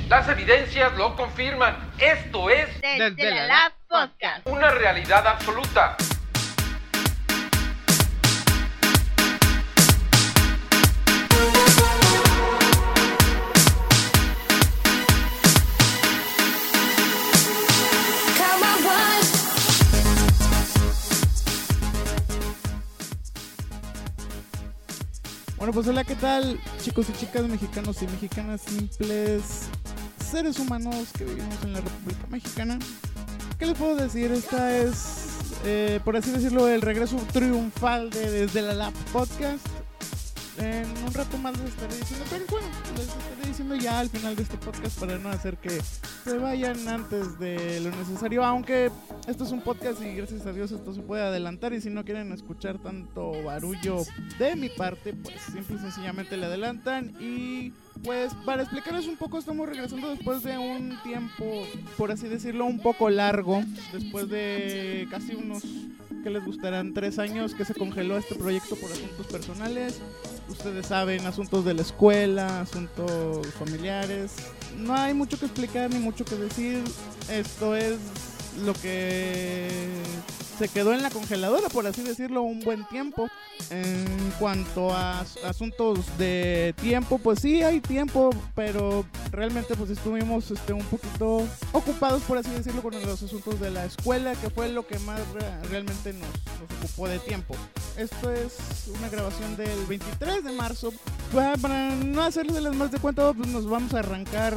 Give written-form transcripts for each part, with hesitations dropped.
Las evidencias lo confirman. Esto es Desde la Lab Podcast. Una realidad absoluta. Bueno, pues hola, ¿qué tal, chicos y chicas, mexicanos y mexicanas, simples seres humanos que vivimos en la República Mexicana? ¿Qué les puedo decir? Esta es, por así decirlo, el regreso triunfal de Desde la Lab Podcast. En un rato más les estaré diciendo, pero bueno, les estaré diciendo ya al final de este podcast para no hacer que se vayan antes de lo necesario, aunque esto es un podcast y gracias a Dios esto se puede adelantar, y si no quieren escuchar tanto barullo de mi parte, pues simple y sencillamente le adelantan. Y pues para explicarles un poco, estamos regresando después de un tiempo, por así decirlo, un poco largo, después de casi unos, ¿qué les gustarán? 3 años que se congeló este proyecto por asuntos personales. Ustedes saben, asuntos de la escuela, asuntos familiares. No hay mucho que explicar ni mucho que decir. Esto es lo que se quedó en la congeladora, por así decirlo, un buen tiempo. En cuanto a asuntos de tiempo, pues sí hay tiempo, pero realmente pues estuvimos un poquito ocupados, por así decirlo, con los asuntos de la escuela, que fue lo que más realmente nos ocupó de tiempo. Esto es una grabación del 23 de marzo. Para no hacerles más de cuenta, pues nos vamos a arrancar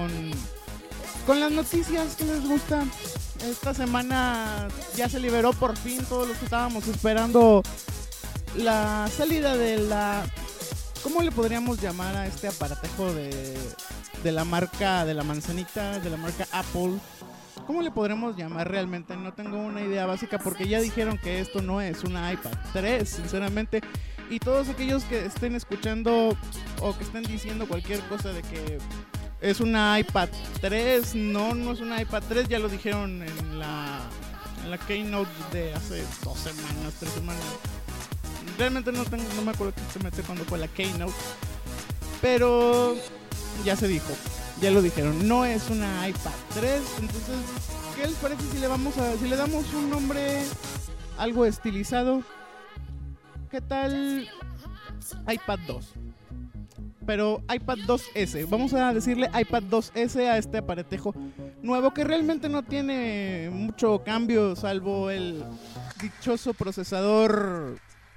con las noticias que les gusta. Esta semana ya se liberó por fin todos los que estábamos esperando la salida de la... ¿Cómo le podríamos llamar a este aparatejo de la marca, de la manzanita, de la marca Apple? ¿Cómo le podremos llamar realmente? No tengo una idea básica, porque ya dijeron que esto no es una iPad 3, sinceramente. Y todos aquellos que estén escuchando o que estén diciendo cualquier cosa de que es una iPad 3, no es una iPad 3, ya lo dijeron en la Keynote de hace 2 semanas, 3 semanas. Realmente no me acuerdo exactamente cuándo fue la Keynote, pero ya se dijo, ya lo dijeron, no es una iPad 3. Entonces, ¿qué les parece si le damos un nombre algo estilizado? ¿Qué tal iPad 2? Pero iPad 2S, vamos a decirle iPad 2S a este aparatejo nuevo, que realmente no tiene mucho cambio, salvo el dichoso procesador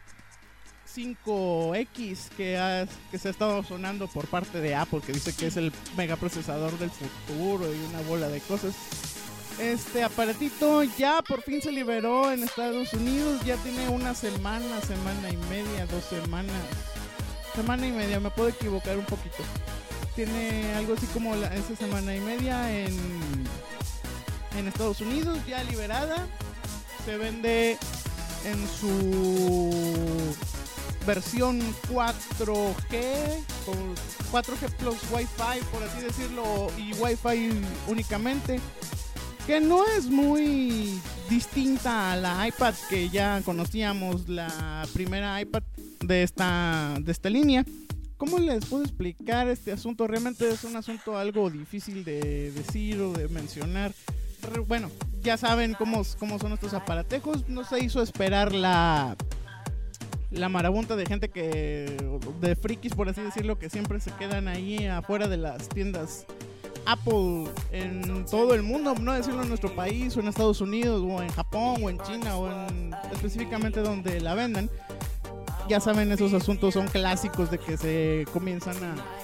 5X que se ha estado sonando por parte de Apple, que dice que es el megaprocesador del futuro y una bola de cosas. Este aparatito ya por fin se liberó en Estados Unidos, ya tiene una semana y media, 2 semanas. Semana y media, me puedo equivocar un poquito. Tiene algo así como esa semana y media en Estados Unidos, ya liberada. Se vende en su versión 4G, con 4G plus Wi-Fi, por así decirlo, y Wi-Fi únicamente, que no es muy distinta a la iPad que ya conocíamos, la primera iPad de esta línea. ¿Cómo les puedo explicar este asunto? Realmente es un asunto algo difícil de decir o de mencionar. Bueno, ya saben cómo son estos aparatejos. No se hizo esperar la marabunta de gente de frikis, por así decirlo, que siempre se quedan ahí afuera de las tiendas Apple en todo el mundo, no decirlo en nuestro país o en Estados Unidos o en Japón o en China o específicamente donde la vendan. Ya saben, esos asuntos son clásicos de que se comienzan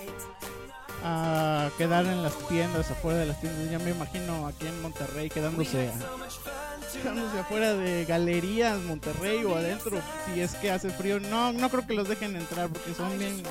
a quedar en las tiendas, afuera de las tiendas. Ya me imagino aquí en Monterrey quedándose afuera de galerías Monterrey o adentro, si es que hace frío. No creo que los dejen entrar porque son bien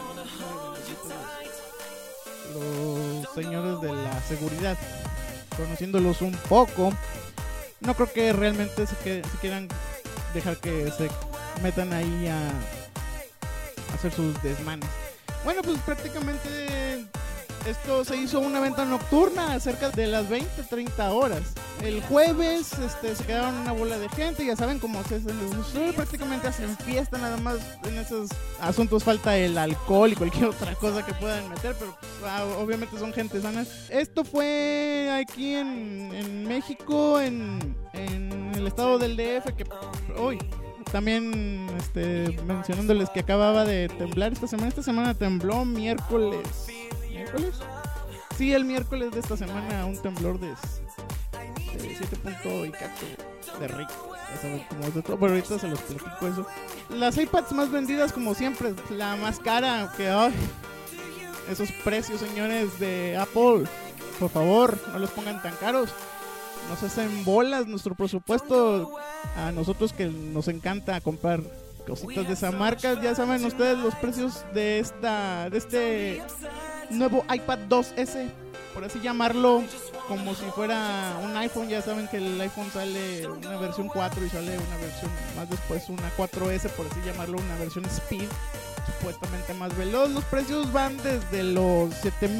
los señores de la seguridad, conociéndolos un poco. No creo que realmente se quieran dejar que se metan ahí a hacer sus desmanes. Bueno, pues prácticamente esto se hizo una venta nocturna cerca de las 20-30 horas. el jueves se quedaron una bola de gente, ya saben cómo se hacen, prácticamente hacen fiesta, nada más en esos asuntos falta el alcohol y cualquier otra cosa que puedan meter, pero obviamente son gente sana. Esto fue aquí en México, en el estado del DF, que hoy también mencionándoles que acababa de temblar esta semana tembló ¿miércoles? Sí, el miércoles de esta semana un temblor de 7 puntos y cacho de rico. Ya saben cómo es de todo, pero ahorita se los platico eso. Las iPads más vendidas, como siempre, la más cara, que esos precios, señores de Apple, por favor, no los pongan tan caros. Nos hacen bolas nuestro presupuesto a nosotros que nos encanta comprar cositas de esa marca. Ya saben ustedes los precios de este nuevo iPad 2S, por así llamarlo, como si fuera un iPhone. Ya saben que el iPhone sale una versión 4 y sale una versión más después, una 4S, por así llamarlo, una versión Speed, supuestamente más veloz. Los precios van desde los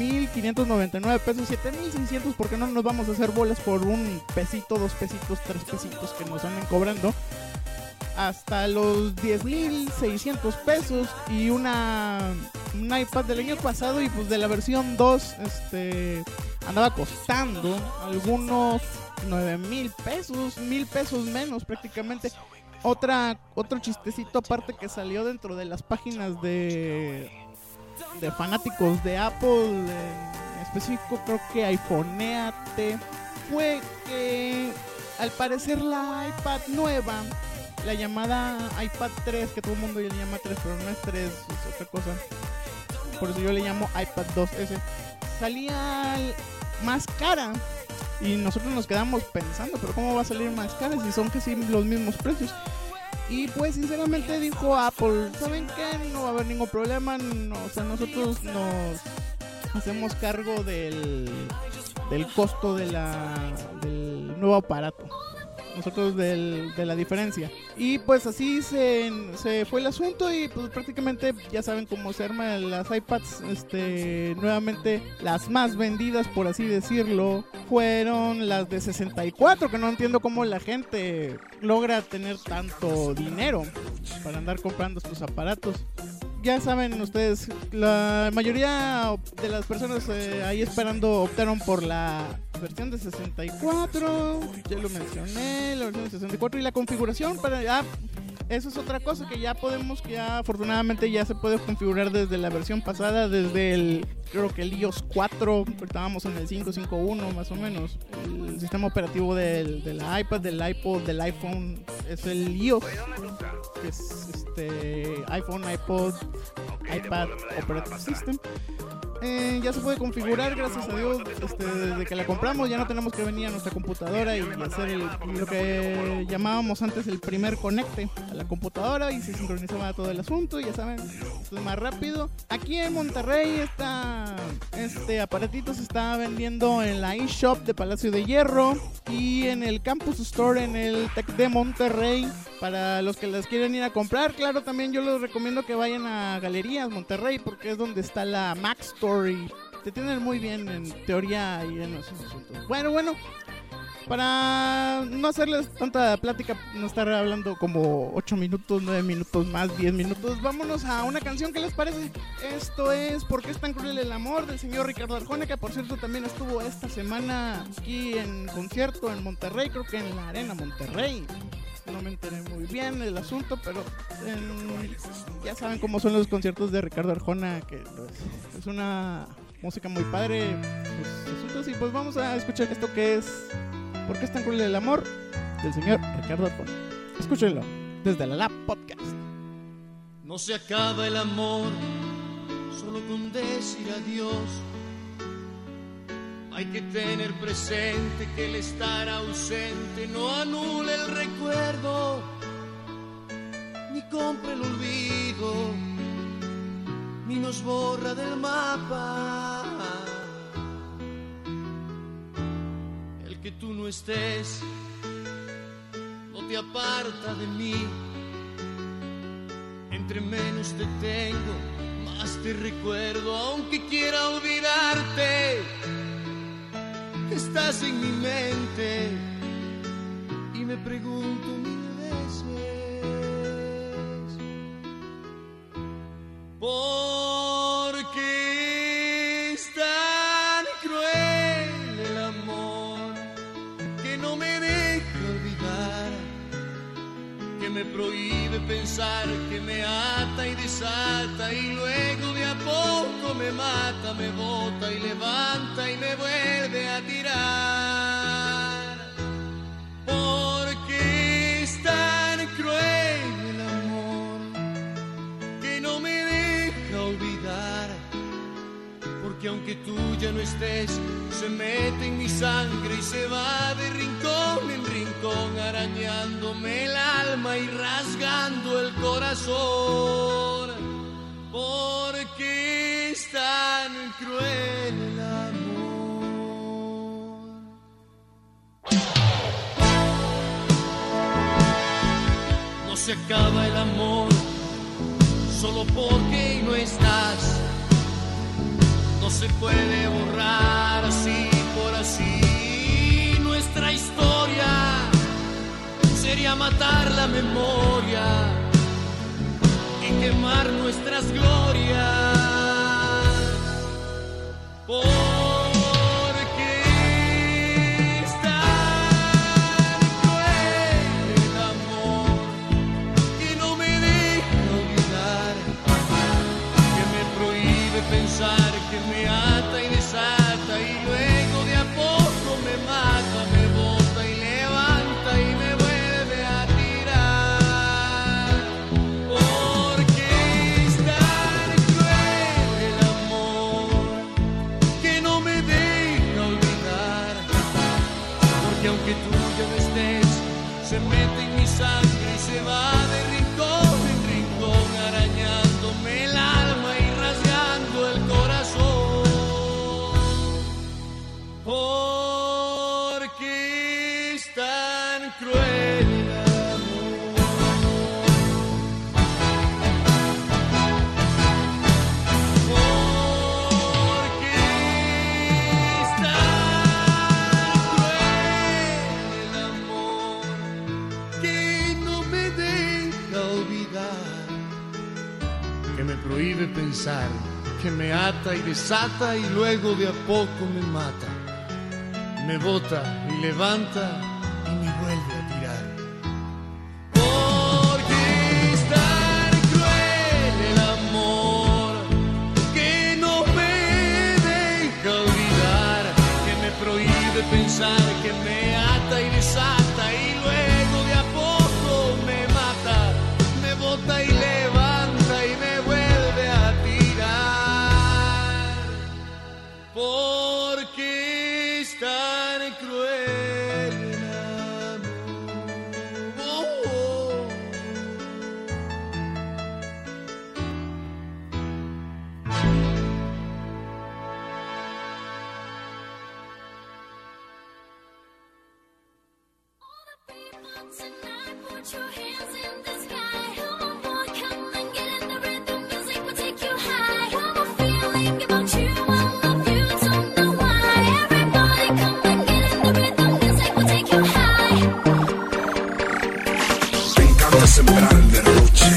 7,599 pesos, 7,600, porque no nos vamos a hacer bolas por un pesito, 2 pesitos, 3 pesitos que nos anden cobrando, hasta los 10,600 pesos. Y un iPad del año pasado y pues de la versión 2 andaba costando algunos 9,000 pesos, 1,000 pesos menos prácticamente. Otro chistecito aparte que salió dentro de las páginas de fanáticos de Apple, en específico creo que iPhoneate, fue que al parecer la iPad nueva, la llamada iPad 3, que todo el mundo le llama 3, pero no es 3, es otra cosa, por eso yo le llamo iPad 2S, salía más cara. Y nosotros nos quedamos pensando, pero ¿cómo va a salir más cara si son casi los mismos precios? Y pues sinceramente dijo Apple, ¿saben qué? No va a haber ningún problema, o sea, nosotros nos hacemos cargo del costo del nuevo aparato. Nosotros de la diferencia. Y pues así se fue el asunto. Y pues prácticamente ya saben cómo se arman las iPads. Nuevamente las más vendidas, por así decirlo, fueron las de 64, que no entiendo cómo la gente logra tener tanto dinero para andar comprando estos aparatos. Ya saben ustedes, la mayoría de las personas ahí esperando optaron por la versión de 64, ya lo mencioné, la versión de 64, y la configuración para eso es otra cosa que ya afortunadamente ya se puede configurar desde la versión pasada, desde creo que el iOS 4, estábamos en el 5.5.1 más o menos. El sistema operativo del iPad, del iPod, del iPhone es el iOS, que es iPhone, iPod, iPad Operating System. Ya se puede configurar, gracias a Dios, desde que la compramos ya no tenemos que venir a nuestra computadora y hacer lo que llamábamos antes el primer conecte a la computadora, y se sincronizaba todo el asunto. Ya saben, esto es más rápido. Aquí en Monterrey este aparatito se está vendiendo en la eShop de Palacio de Hierro y en el Campus Store en el Tec de Monterrey. Para los que las quieren ir a comprar, claro, también yo les recomiendo que vayan a Galerías Monterrey, porque es donde está la Mac Store y te tienen muy bien en teoría y en esos asuntos. Bueno, para no hacerles tanta plática, no estar hablando como 8 minutos, 9 minutos más, 10 minutos, vámonos a una canción. ¿Qué les parece? Esto es ¿Por qué es tan cruel el amor?, del señor Ricardo Arjona, que por cierto también estuvo esta semana aquí en concierto en Monterrey, creo que en la Arena Monterrey. No me enteré muy bien el asunto, pero ya saben cómo son los conciertos de Ricardo Arjona, que pues, es una música muy padre, pues, asuntos. Y pues vamos a escuchar esto que es ¿Por qué es tan cruel el amor?, del señor Ricardo Arjona. Escúchenlo desde la Lab Podcast. No se acaba el amor solo con decir adiós. Hay que tener presente que el estar ausente no anula el recuerdo, ni compra el olvido, ni nos borra del mapa. El que tú no estés no te aparta de mí. Entre menos te tengo, más te recuerdo, aunque quiera olvidarte. Estar estás en mi mente y me pregunto mil veces, ¿por qué es tan cruel el amor que no me deja olvidar, que me prohíbe pensar, que me ata y desata y luego de a poco me mata, me bota y levanta y me vuelve a tirar? ¿Por qué es tan cruel el amor que no me deja olvidar? Porque aunque tú ya no estés, se mete en mi sangre y se va de rincón en rincón, arañándome el alma y rasgando el corazón. ¿Por qué es tan cruel el amor? No se acaba el amor solo porque no estás. No se puede borrar así por así nuestra historia. Sería matar la memoria y quemar nuestras glorias. Porque es tan cruel el amor que no me deja olvidar, que me prohíbe pensar, que me ata y desata y luego de a poco me mata, me bota y levanta y me vuelve a tirar. Porque es tan cruel el amor que no me deja olvidar, porque aunque tú ya no estés, se mete en mi sangre y se va de rincón en rincón, arañándome el alma y rasgando el corazón. Porque es tan cruel el amor. Porque es tan cruel el amor que no me deja olvidar, que me prohíbe pensar, que me ata y desata y luego de a poco me mata, me bota y levanta y me vuelve a tirar. Porque es tan cruel el amor que no me deja olvidar, que me prohíbe pensar, que me ata y desata y luego de a poco me mata, me bota y levanta y me vuelve a tirar. Porque es tan cruel el amor. Oh, oh. Tonight, put your hands in the sky. Come on, boy, come and get in the rhythm. Music will take you high. Come on, feeling about you, I love you, don't know why. Everybody, come and get in the rhythm. Music will take you high. Me encanta sembrar el derroche.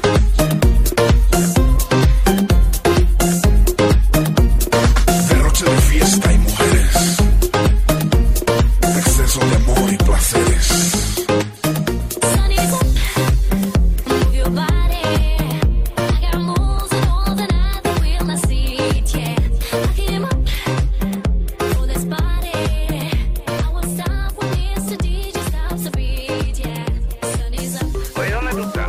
Derroche de fiesta y mujeres, exceso de amor y placeres. Sun is up, move your body. I got moves and all the night that will not see it, yeah. I came up for this party. I won't stop when Mr. DJ stops the beat, yeah. Sun is up, Oye, ¿dónde tú estás?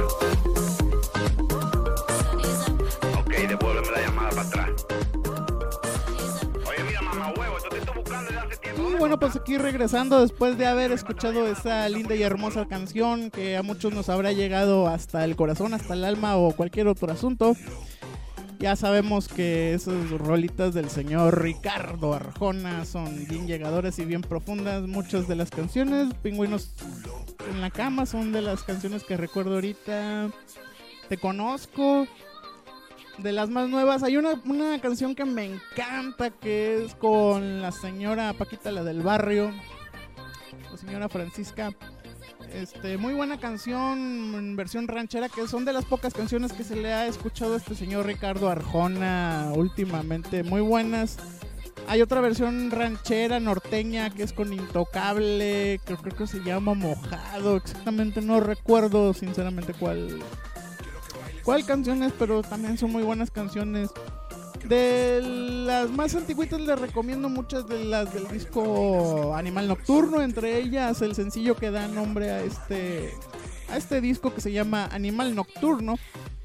sun is up, Ok, devuélveme la llamada para atrás. sun is up. Oye, mira, mamá huevo, yo te estoy buscando desde hace tiempo. Y bueno, pues aquí regresando después de haber escuchado esta linda y hermosa canción que a muchos nos habrá llegado hasta el corazón, hasta el alma o cualquier otro asunto. Ya sabemos que esas rolitas del señor Ricardo Arjona son bien llegadoras y bien profundas. Muchas de las canciones, Pingüinos en la Cama, son de las canciones que recuerdo ahorita. Te Conozco, de las más nuevas. Hay una canción que me encanta, que es con la señora Paquita, la del barrio, la señora Francisca. Muy buena canción en versión ranchera, que son de las pocas canciones que se le ha escuchado a este señor Ricardo Arjona últimamente, muy buenas. Hay otra versión ranchera norteña que es con Intocable, que creo que se llama Mojado, exactamente no recuerdo sinceramente cuál canción es, pero también son muy buenas canciones. De las más antiguitas les recomiendo muchas de las del disco Animal Nocturno, entre ellas el sencillo que da nombre a este disco, que se llama Animal Nocturno.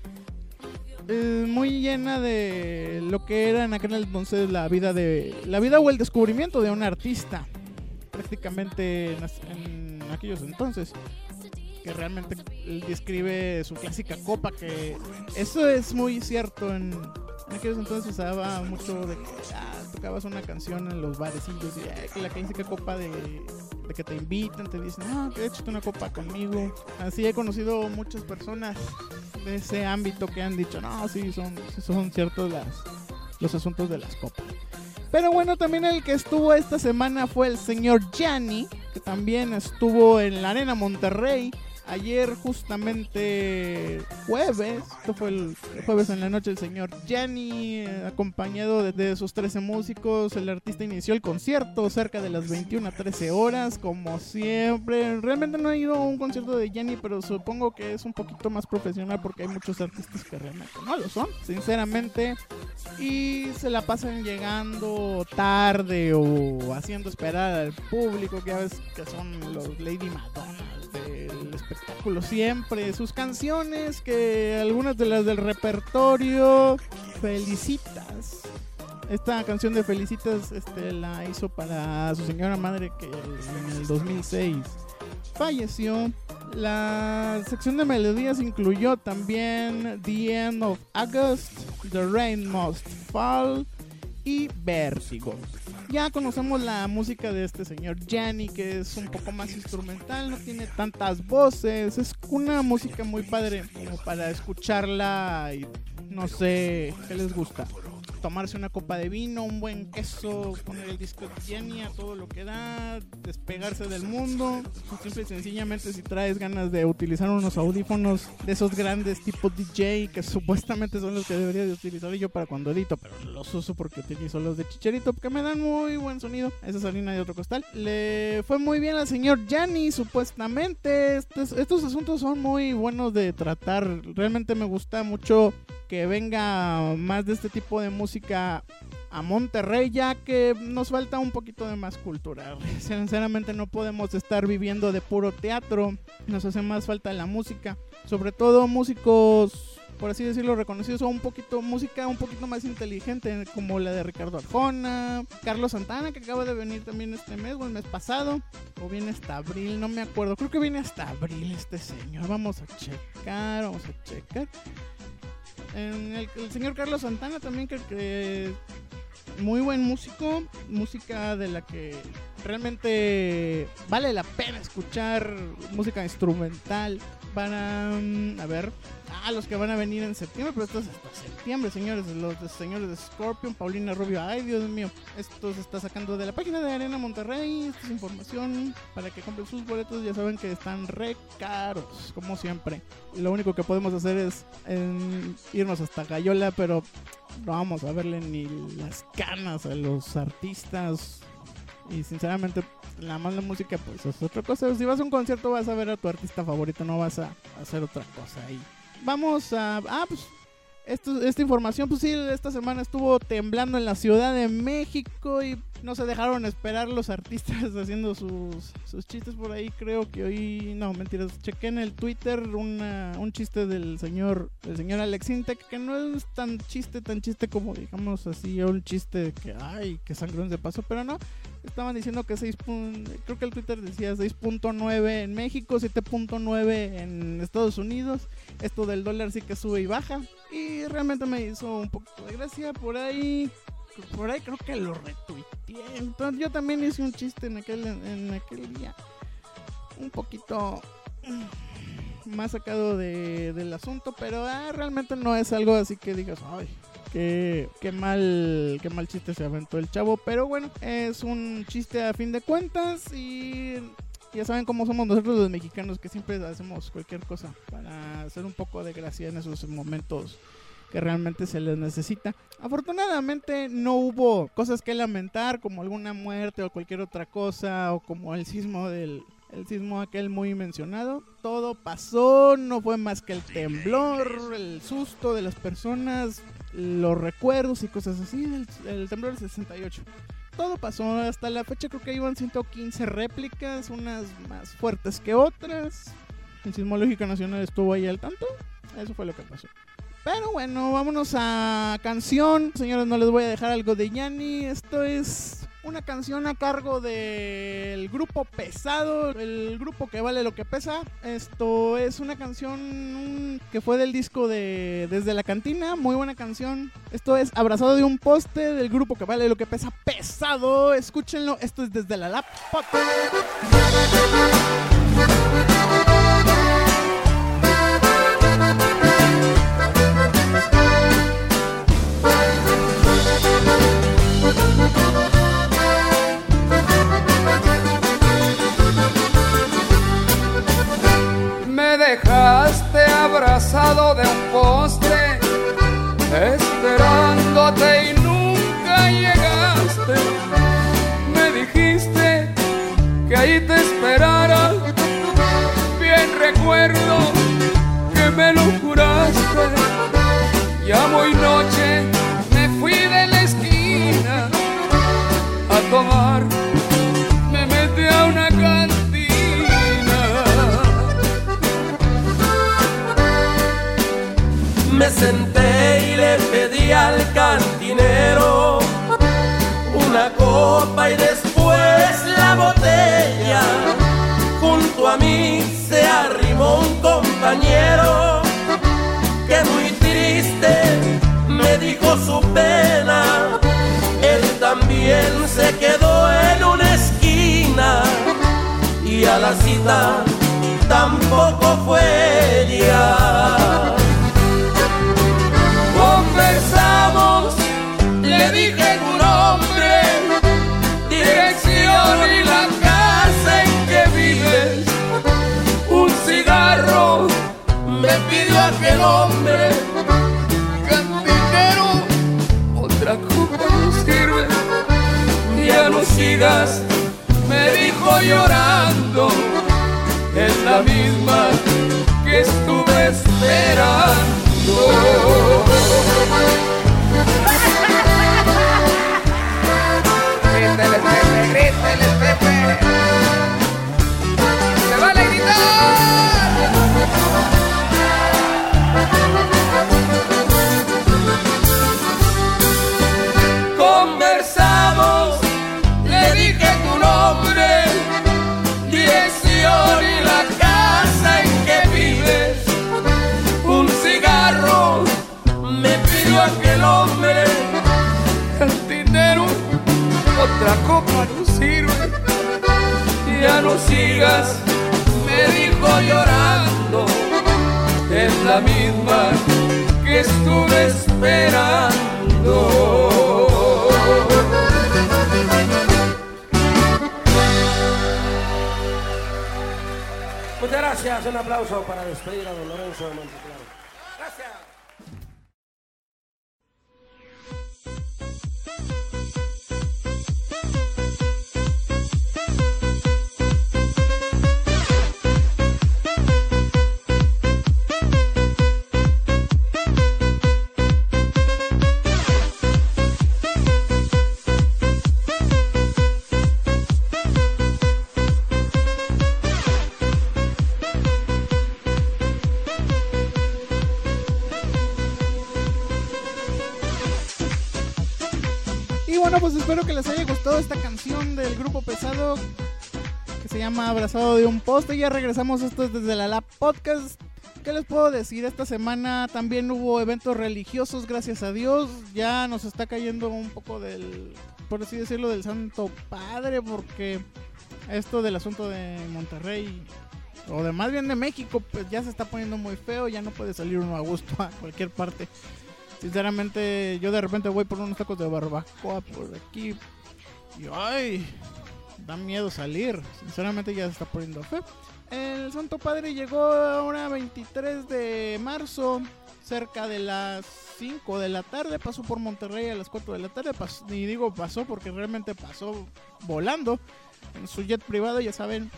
Muy llena de lo que era en aquel entonces la vida o el descubrimiento de un artista, prácticamente en aquellos entonces, que realmente él describe su clásica copa, que eso es muy cierto. En aquellos entonces se usaba mucho de que tocabas una canción en los barecillos y que la clásica copa de que te invitan, te dicen, que échate una copa conmigo. Así he conocido muchas personas de ese ámbito que han dicho, sí son ciertos los asuntos de las copas. Pero bueno, también el que estuvo esta semana fue el señor Gianni, que también estuvo en la Arena Monterrey. Ayer justamente jueves, esto fue el jueves en la noche, el señor Gianni, acompañado de sus 13 músicos. El artista inició el concierto cerca de las 21 a 13 horas, como siempre. Realmente no he ido a un concierto de Gianni, pero supongo que es un poquito más profesional porque hay muchos artistas que realmente no lo son, sinceramente. Y se la pasan llegando tarde o haciendo esperar al público, que ya ves que son los Lady Madonna del espectáculo siempre. Sus canciones, que algunas de las del repertorio, Felicitas. Esta canción de Felicitas la hizo para su señora madre, que en el 2006 falleció. La sección de melodías incluyó también The End of August, The Rain Must Fall y Vértigo. Ya conocemos la música de este señor Gianni, que es un poco más instrumental, no tiene tantas voces, es una música muy padre como para escucharla y no sé, ¿qué les gusta? Tomarse una copa de vino, un buen queso, poner el disco de Gianni a todo lo que da, despegarse del mundo. Simple y sencillamente, si traes ganas de utilizar unos audífonos de esos grandes tipo DJ, que supuestamente son los que debería de utilizar yo para cuando edito, pero los uso porque utilizo los de Chicharito, porque me dan muy buen sonido. Esa es harina de otro costal. Le fue muy bien al señor Gianni, supuestamente. Estos asuntos son muy buenos de tratar. Realmente me gusta mucho que venga más de este tipo de música a Monterrey, ya que nos falta un poquito de más cultura. Sinceramente no podemos estar viviendo de puro teatro, nos hace más falta la música, sobre todo músicos, por así decirlo, reconocidos, o música un poquito más inteligente, como la de Ricardo Arjona, Carlos Santana, que acaba de venir también este mes o el mes pasado, o viene hasta abril, no me acuerdo, creo que viene hasta abril este señor. Vamos a checar. El señor Carlos Santana también, que muy buen músico, música de la que realmente vale la pena escuchar, música instrumental. Para, los que van a venir en septiembre, pero esto es hasta septiembre, señores, los señores de Scorpion, Paulina Rubio, ay Dios mío, esto se está sacando de la página de Arena Monterrey. Esta es información para que compren sus boletos, ya saben que están re caros, como siempre. Lo único que podemos hacer es irnos hasta Gallola, pero no vamos a verle ni las canas a los artistas. Y sinceramente, la mala música pues es otra cosa. Si vas a un concierto vas a ver a tu artista favorito, no vas a hacer otra cosa ahí. Vamos a... esta información, pues sí, esta semana estuvo temblando en la Ciudad de México y no se dejaron esperar los artistas haciendo sus chistes por ahí. Creo que hoy, no, mentiras, chequé en el Twitter un chiste del señor Alex Intec, que no es tan chiste como, digamos así, un chiste que, que sangrón se pasó, pero no. Estaban diciendo que creo que el Twitter decía 6.9 en México, 7.9 en Estados Unidos. Esto del dólar sí que sube y baja, y realmente me hizo un poquito de gracia. Por ahí creo que lo retuiteé. Entonces yo también hice un chiste en aquel día, un poquito más sacado del asunto, pero realmente no es algo así que digas, ay, qué mal chiste se aventó el chavo, pero bueno, es un chiste a fin de cuentas y ya saben cómo somos nosotros los mexicanos, que siempre hacemos cualquier cosa para hacer un poco de gracia en esos momentos que realmente se les necesita. Afortunadamente no hubo cosas que lamentar, como alguna muerte o cualquier otra cosa, o como el sismo aquel muy mencionado. Todo pasó, no fue más que el temblor, el susto de las personas, los recuerdos y cosas así, el temblor del 68. Todo pasó, hasta la fecha creo que iban 115 réplicas, unas más fuertes que otras. El Sismológico Nacional estuvo ahí al tanto, eso fue lo que pasó. Pero bueno, vámonos a canción. Señores, no les voy a dejar algo de Yanni. Esto es una canción a cargo del grupo Pesado, el grupo que vale lo que pesa. Esto es una canción que fue del disco de Desde la Cantina, muy buena canción. Esto es Abrazado de un Poste, del grupo que vale lo que pesa, Pesado. Escúchenlo, esto es Desde la Lap Podcast. Me dejaste abrazado de un poste, esperándote y nunca llegaste. Me dijiste que ahí te esperara, bien recuerdo que me lo juraste. Ya muy noche me fui de la esquina a tomar, me metí a una cantina. Me senté y le pedí al cantinero una copa y después la botella. Junto a mí se arrimó un compañero que muy triste me dijo su pena. Él también se quedó en una esquina y a la cita tampoco fue ella. Conversamos, le dije tu nombre, dirección y la casa en que vives. Un cigarro me pidió aquel hombre. Cantinero, otra copa no sirve. Ya no sigas, me dijo llorando. Es la misma que estuve esperando. Grítale, Pepe, grítale, Pepe. ¡Se vale gritar! Conversamos, le dije tu nombre, dirección y la casa en que vives. Un cigarro me pidió aquel hombre. Cantinero, otra copa no sirve. Ya no sigas, me dijo llorando. Es la misma que estuve esperando. Muchas gracias, un aplauso para despedir a don Lorenzo de Monteclaro. Gracias. Bueno, pues espero que les haya gustado esta canción del grupo Pesado que se llama Abrazado de un Poste. Ya regresamos, esto es Desde la Lap Podcast. ¿Qué les puedo decir? Esta semana también hubo eventos religiosos, gracias a Dios. Ya nos está cayendo un poco del, por así decirlo, del Santo Padre, porque esto del asunto de Monterrey o de más bien de México, pues ya se está poniendo muy feo, ya no puede salir uno a gusto a cualquier parte. Sinceramente, yo de repente voy por unos tacos de barbacoa por aquí y ¡ay! Da miedo salir. Sinceramente ya se está poniendo feo. El Santo Padre llegó ahora 23 de marzo, cerca de las 5 de la tarde, pasó por Monterrey a las 4 de la tarde, y digo pasó porque realmente pasó volando en su jet privado, ya saben,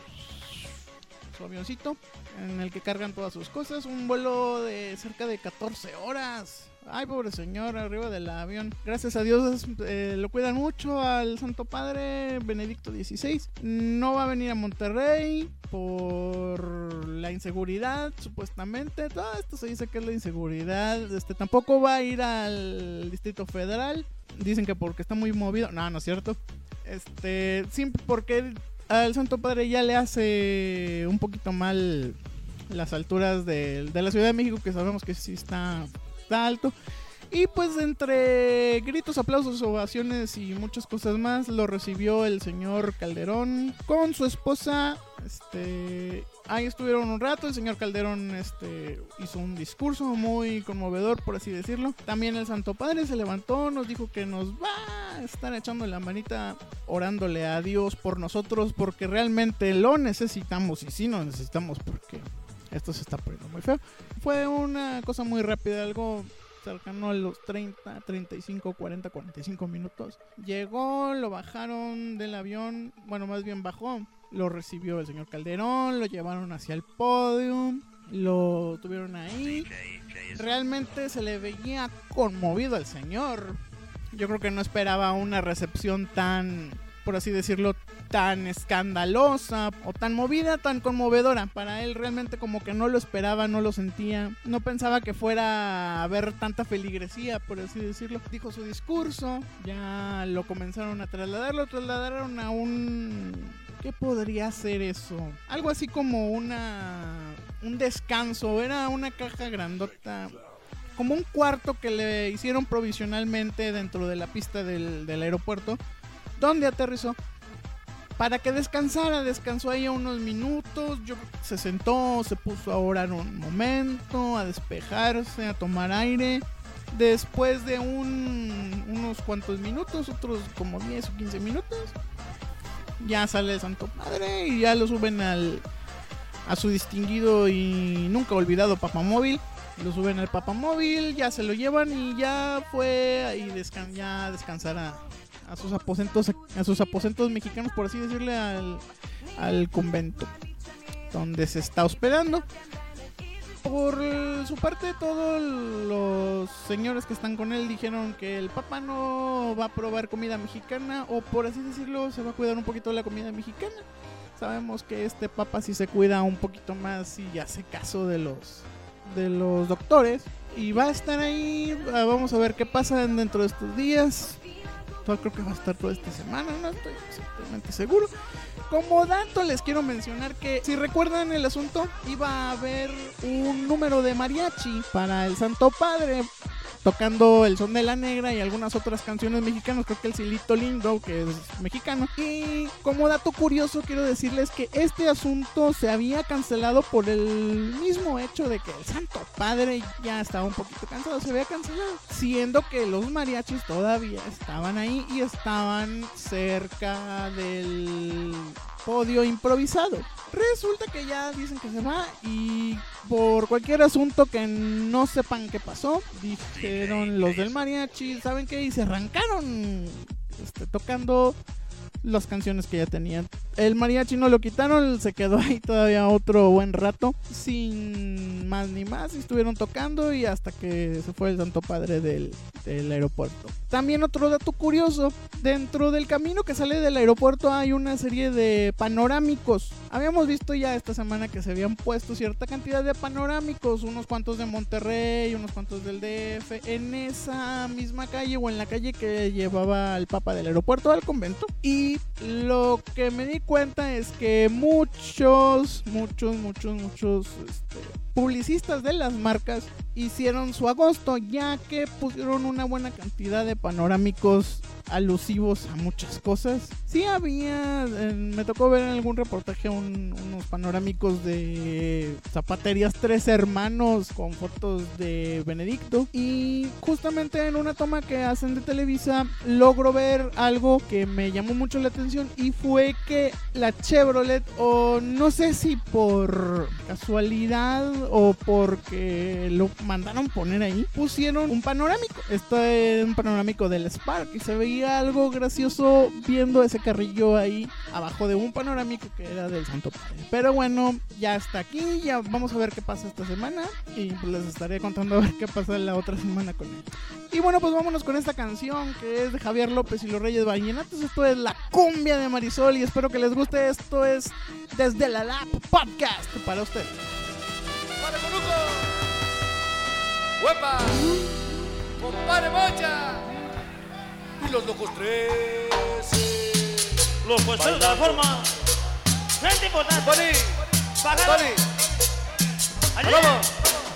su avioncito en el que cargan todas sus cosas, un vuelo de cerca de 14 horas. Ay, pobre señor, arriba del avión. Gracias a Dios lo cuidan mucho al Santo Padre Benedicto XVI. No va a venir a Monterrey por la inseguridad, supuestamente. Todo esto se dice que es la inseguridad. Tampoco va a ir al Distrito Federal. Dicen que porque está muy movido. No, no es cierto. Sí, porque al Santo Padre ya le hace un poquito mal las alturas de la Ciudad de México, que sabemos que sí está alto, y pues entre gritos, aplausos, ovaciones y muchas cosas más lo recibió el señor Calderón con su esposa. Ahí estuvieron un rato, el señor Calderón hizo un discurso muy conmovedor, por así decirlo. También el Santo Padre se levantó, nos dijo que nos va a estar echando la manita, orándole a Dios por nosotros, porque realmente lo necesitamos, y sí lo necesitamos porque esto se está poniendo muy feo. Fue una cosa muy rápida, algo cercano a los 30, 35, 40, 45 minutos. Llegó, lo bajaron del avión, bueno, más bien bajó. Lo recibió el señor Calderón, lo llevaron hacia el podio, lo tuvieron ahí. Realmente se le veía conmovido al señor. Yo creo que no esperaba una recepción tan, por así decirlo, tan escandalosa o tan movida, tan conmovedora. Para él realmente como que no lo esperaba, no lo sentía, no pensaba que fuera a haber tanta feligresía, por así decirlo. Dijo su discurso, ya lo comenzaron a trasladar, lo trasladaron a un... ¿Qué podría ser eso? Algo así como un descanso, era una caja grandota, como un cuarto que le hicieron provisionalmente dentro de la pista del aeropuerto, donde aterrizó para que descansara. Descansó ahí unos minutos, se sentó, se puso a orar un momento, a despejarse, a tomar aire. Después de unos cuantos minutos, otros como 10 o 15 minutos, ya sale el Santo Padre y ya lo suben a su distinguido y nunca olvidado papamóvil. Lo suben al papamóvil, ya se lo llevan y ya fue a descansar a sus aposentos mexicanos, por así decirle, al convento donde se está hospedando. Por su parte, todos los señores que están con él dijeron que el Papa no va a probar comida mexicana, o por así decirlo, se va a cuidar un poquito de la comida mexicana. Sabemos que este Papa sí se cuida un poquito más y hace caso de los doctores, y va a estar ahí. Vamos a ver qué pasa dentro de estos días. Creo que va a estar toda esta semana, no estoy exactamente seguro. Como dato les quiero mencionar que, si recuerdan el asunto, iba a haber un número de mariachi para el Santo Padre, tocando el Son de la Negra y algunas otras canciones mexicanas. Creo que el Silito Lindo, que es mexicano. Y como dato curioso, quiero decirles que este asunto se había cancelado por el mismo hecho de que el Santo Padre ya estaba un poquito cansado. Se había cancelado, siendo que los mariachis todavía estaban ahí y estaban cerca del podio improvisado. Resulta que ya dicen que se va, y por cualquier asunto que no sepan qué pasó, dijeron los del mariachi, ¿saben qué? Y se arrancaron tocando las canciones que ya tenían. El mariachi no lo quitaron, se quedó ahí todavía otro buen rato, sin más ni más, y estuvieron tocando y hasta que se fue el Santo Padre del aeropuerto. También otro dato curioso, dentro del camino que sale del aeropuerto hay una serie de panorámicos. Habíamos visto ya esta semana que se habían puesto cierta cantidad de panorámicos, unos cuantos de Monterrey, unos cuantos del DF, en esa misma calle o en la calle que llevaba al Papa del aeropuerto al convento. Y lo que me di cuenta es que muchos publicistas de las marcas hicieron su agosto, ya que pusieron una buena cantidad de panorámicos alusivos a muchas cosas. Sí había, me tocó ver en algún reportaje unos panorámicos de Zapaterías Tres Hermanos con fotos de Benedicto, y justamente en una toma que hacen de Televisa logro ver algo que me llamó mucho la atención, y fue que la Chevrolet, o no sé si por casualidad o porque lo mandaron poner ahí, pusieron un panorámico. Esto es un panorámico del Spark y se veía algo gracioso viendo ese carrillo ahí abajo de un panorámico que era del Santo Padre. Pero bueno, ya está aquí, ya vamos a ver qué pasa esta semana y pues les estaré contando a ver qué pasa la otra semana con él. Y bueno, pues vámonos con esta canción que es de Javier López y los Reyes Vallenatos. Esto es La Cumbia de Marisol y espero que les guste. Esto es Desde la Lap Podcast para ustedes. ¡Para Conuco! ¡Huepa! ¡Compare Mocha! Y los locos 13. Los puestos de la forma. Gente importante. ¡Boni! Bájalo. ¡Boni! Allí. ¡Vamos!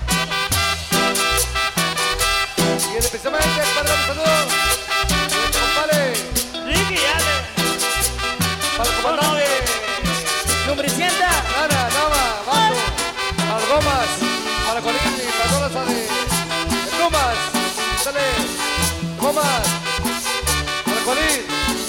Y especialmente para dar un saludo. Compare. Ricky, Ale. Para el comandante. Lumbricienta. Ana, Nava, Bato. Para las gomas. Para Colín y para todas las de plumas. Dale. Gomas. Para Colín.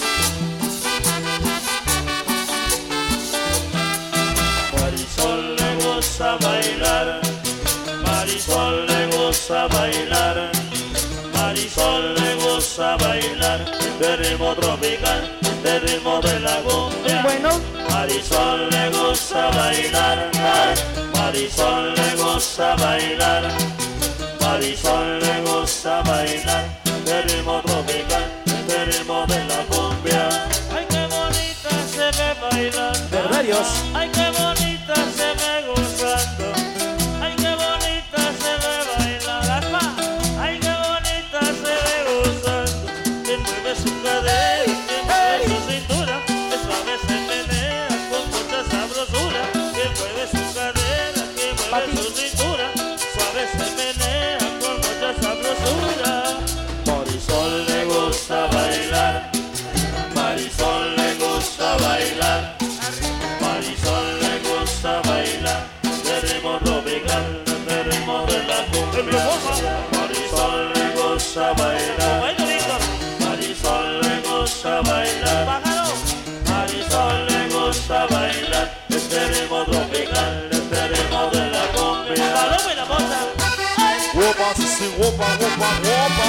Marisol le gusta bailar. Marisol le gusta bailar. Marisol le gusta bailar. De ritmo tropical, de ritmo de la cumbia. Bueno. Marisol le gusta bailar. Marisol le gusta bailar. Marisol le gusta bailar. De ritmo tropical, de ritmo de la cumbia. Ay, qué bonita se ve bailando. ¿Verdad, Dios? Ay, qué bonita se ve gozando. Ay, qué bonita se ve bailando. Ay, qué bonita se ve gozando. Quien mueve su cadera, quien mueve su cintura, que suave se menea con mucha sabrosura. Quien mueve su cadera, quien mueve su cintura, suave se menea con mucha sabrosura. Marisol le gusta bailar. Marisol le gusta bailar. Marisol le gusta bailar. De ritmo tropical, de ritmo de la cumbia. Marisol le gusta bailar. Marisol le gusta bailar. Marisol le gusta bailar. Este ritmo tropical, este ritmo de la cumbia. Paloma y la moza. Guapa, sí, guapa, guapa, guapa.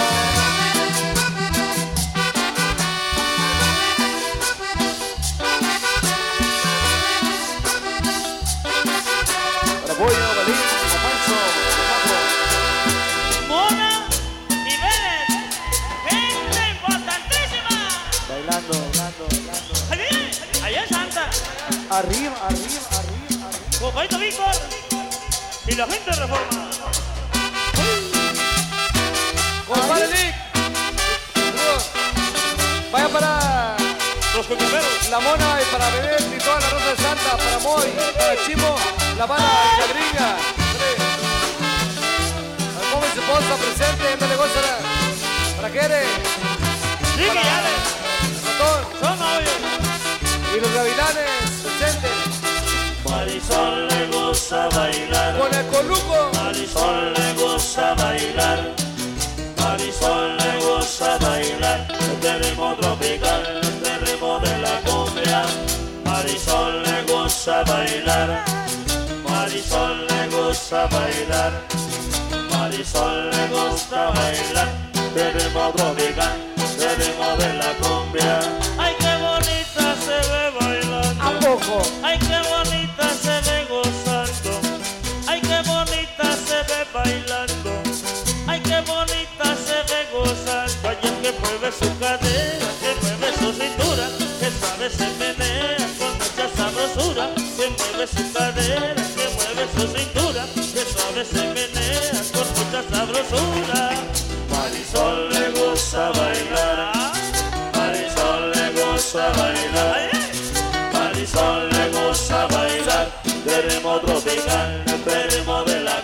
Para Pollo, Balín, Pancho, Mona y Vélez, gente importantísima. bailando, bailando, bailando. Allá en Santa, Arriba, arriba, arriba, arriba. Copaito Víctor y la gente de Reforma. Compadre Nick. Vaya para Los cocoperos. la Mona y para Bebé y toda la Rosa de Santa, para Moy, para Chimo, la Bala y la Gringa. Al joven su esposa presente, ándale, gózala. Para Kere, Ricky y Ale, Ratón son hoy. y los Gavilanes presentes. Marisol le gusta bailar. Con el Coluco, Marisol le gusta bailar. Marisol le gusta bailar. Este ritmo tropical, este ritmo de la cumbia. Marisol le gusta bailar. Marisol le gusta bailar. Marisol le gusta bailar. Este ritmo tropical, este ritmo de la cumbia. Ay, qué bonita se ve bailando. ¿a poco? Ay, qué bonita se ve gozando. Ay, qué bonita se ve bailando. Ay, qué bonita se ve gozando. Ay, el que mueve su cadera, que mueve su cintura, que sabe se menea con mucha sabrosura. Que mueve su cadera, que mueve su cintura, que suave se menea con mucha sabrosura. Marisol le gusta bailar. Marisol le gusta bailar. Marisol le gusta bailar. De ritmo tropical, de ritmo de la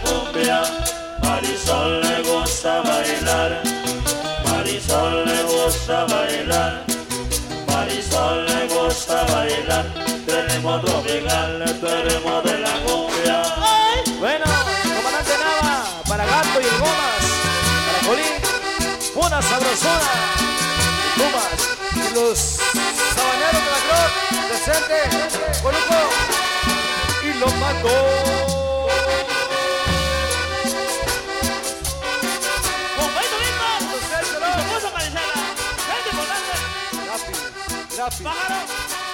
más sabrosona. Pumas y los sabaneros de la Cruz, presente, Coluco, y lo mató. Rápido. ¡Pájaro!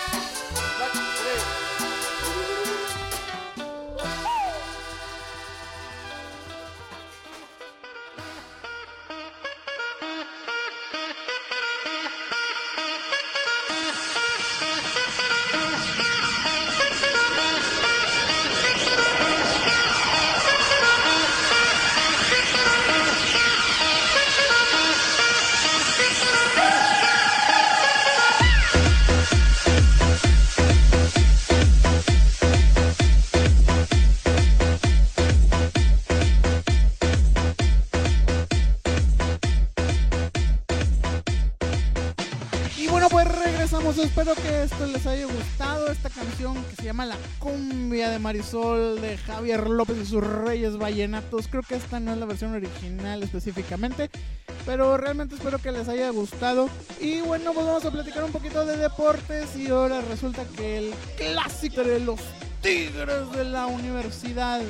Espero que esto les haya gustado, esta canción que se llama La Cumbia de Marisol de Javier López y sus Reyes Vallenatos. Creo que esta no es la versión original específicamente, pero realmente espero que les haya gustado. Y bueno, pues vamos a platicar un poquito de deportes y ahora resulta que el clásico de los Tigres de la Universidad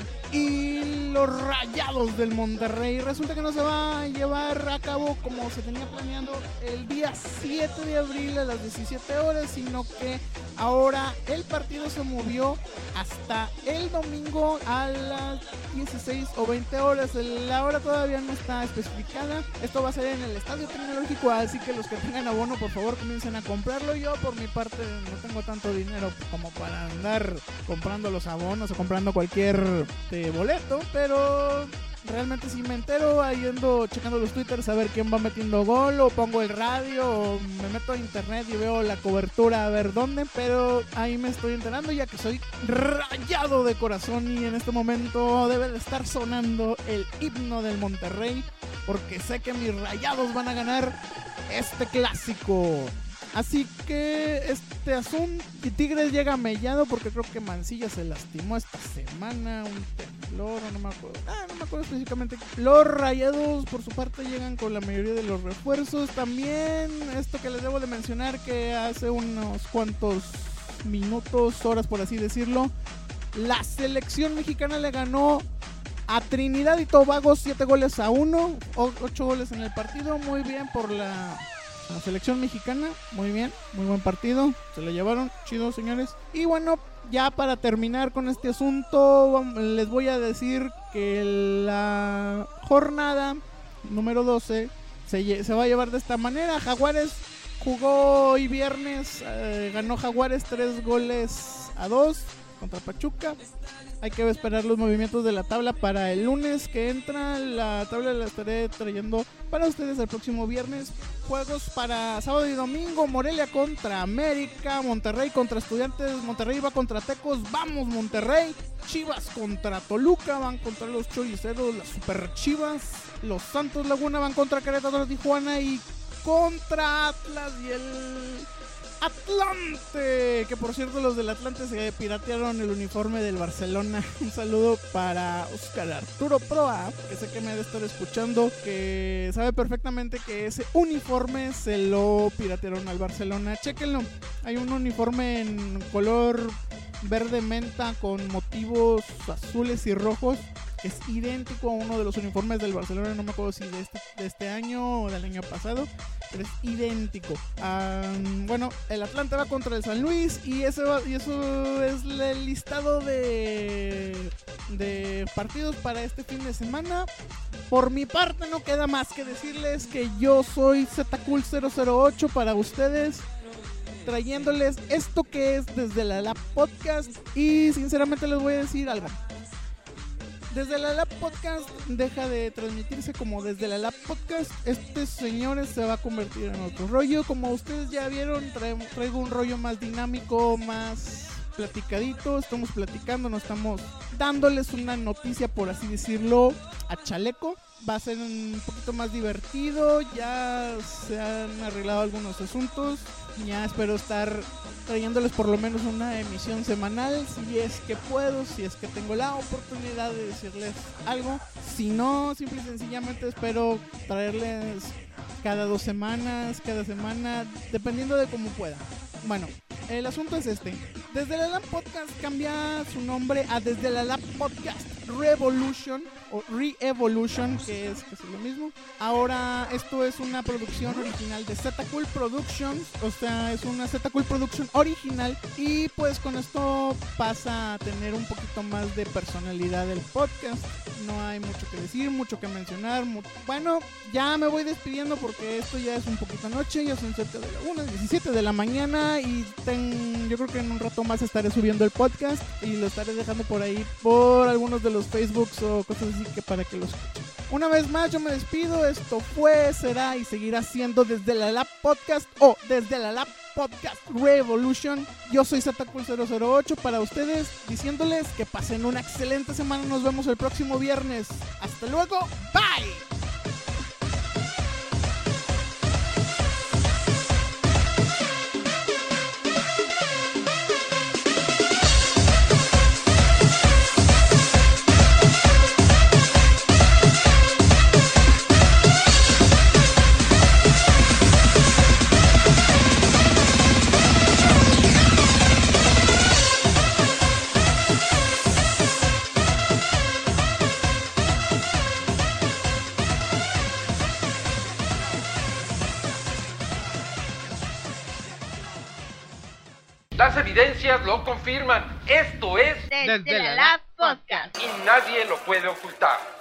y los Rayados del Monterrey resulta que no se va a llevar a cabo como se tenía planeando el día 7 de abril a las 17 horas, sino que ahora el partido se movió hasta el domingo a las 16 o 20 horas. La hora todavía no está especificada. Esto va a ser en el Estadio Tecnológico, así que los que tengan abono, por favor, comiencen a comprarlo. Yo por mi parte no tengo tanto dinero como para andar comprando los abonos o comprando cualquier boleto, pero realmente si me entero, ahí ando checando los twitters a ver quién va metiendo gol, o pongo el radio, o me meto a internet y veo la cobertura a ver dónde, pero ahí me estoy enterando ya que soy rayado de corazón y en este momento debe de estar sonando el himno del Monterrey, porque sé que mis Rayados van a ganar este clásico. Así que este asunto, y Tigres llega mellado porque creo que Mancilla se lastimó esta semana, un temblor, no me acuerdo específicamente. Los Rayados por su parte llegan con la mayoría de los refuerzos. También esto que les debo de mencionar, que hace unos cuantos minutos, horas por así decirlo, la selección mexicana le ganó a Trinidad y Tobago 7-1, 8 goles en el partido. Muy bien por la selección mexicana, muy bien, muy buen partido, se lo llevaron, chido señores. Y bueno, ya para terminar con este asunto, les voy a decir que la jornada número 12 se va a llevar de esta manera. Jaguares jugó hoy viernes, ganó Jaguares 3-2 contra Pachuca. Hay que esperar los movimientos de la tabla para el lunes que entra. La tabla la estaré trayendo para ustedes el próximo viernes. Juegos para sábado y domingo: Morelia contra América, Monterrey contra Estudiantes, Monterrey va contra Tecos, vamos Monterrey. Chivas contra Toluca, van contra los Choriceros, las Super Chivas. Los Santos Laguna van contra Querétaro, Tijuana y contra Atlas y el Atlante, que por cierto los del Atlante se piratearon el uniforme del Barcelona. Un saludo para Oscar Arturo Proa, que sé que me debe estar escuchando, que sabe perfectamente que ese uniforme se lo piratearon al Barcelona. Chéquenlo, hay un uniforme en color verde menta con motivos azules y rojos. Es idéntico a uno de los uniformes del Barcelona, no me acuerdo si de este año o del año pasado, pero es idéntico. Bueno, el Atlante va contra el San Luis y eso es el listado de partidos para este fin de semana. Por mi parte no queda más que decirles que yo soy ZCool008 para ustedes, trayéndoles esto que es Desde la Lab Podcast. Y sinceramente les voy a decir algo: Desde la Lab Podcast deja de transmitirse como Desde la Lab Podcast. Señores, se va a convertir en otro rollo. Como ustedes ya vieron, traigo un rollo más dinámico, más platicadito. Estamos platicando, no estamos dándoles una noticia, por así decirlo, a chaleco. Va a ser un poquito más divertido. Ya se han arreglado algunos asuntos. Ya espero estar trayéndoles por lo menos una emisión semanal, si es que puedo, si es que tengo la oportunidad de decirles algo. Si no, simple y sencillamente espero traerles cada 2 semanas, cada semana, dependiendo de cómo pueda. Bueno, el asunto es este. Desde la Lab Podcast cambia su nombre a Desde la Lab Podcast Revolution o Re-Evolution, que es casi lo mismo. Ahora esto es una producción original de Z-Cool Productions, o sea, es una Z-Cool Production original, y pues con esto pasa a tener un poquito más de personalidad el podcast. No hay mucho que decir, mucho que mencionar. Bueno, ya me voy despidiendo porque esto ya es un poquito noche, ya son cerca de la 1:17 de la mañana y yo creo que en un rato más estaré subiendo el podcast y lo estaré dejando por ahí por algunos de los Facebooks o cosas así que para que los escuchen. Una vez más yo me despido, esto fue, será y seguirá siendo Desde la Lab Podcast o Desde la Lab Podcast Revolution. Yo soy ZCool008 para ustedes, diciéndoles que pasen una excelente semana. Nos vemos el próximo viernes. Hasta luego, bye. Las evidencias lo confirman. Esto es Desde la Lab Podcast. y nadie lo puede ocultar.